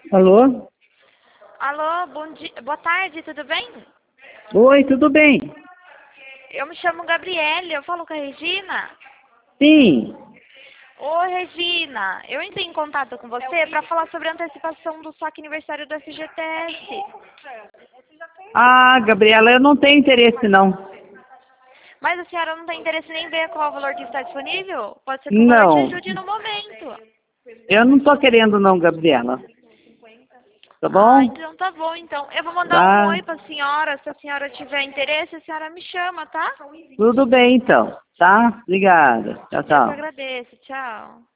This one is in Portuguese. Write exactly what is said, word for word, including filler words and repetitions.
Alô? Alô, bom dia, boa tarde, tudo bem? Oi, tudo bem? Eu me chamo Gabriele, eu falo com a Regina. Sim. Oi, Regina, eu entrei em contato com você para falar sobre a antecipação do saque aniversário do F G T S. Ah, Gabriela, eu não tenho interesse, não. Mas a senhora não tem interesse nem em ver qual é o valor que está disponível? Pode ser que o valor te Não. ajude no momento. Eu não tô querendo, não, Gabriela. Tá Ah, bom? então tá bom, então. Eu vou mandar um Tá. oi para a senhora, se a senhora tiver interesse, a senhora me chama, tá? Tudo bem, então. Tá? Obrigada. Tchau, Eu que tchau. agradeço, tchau.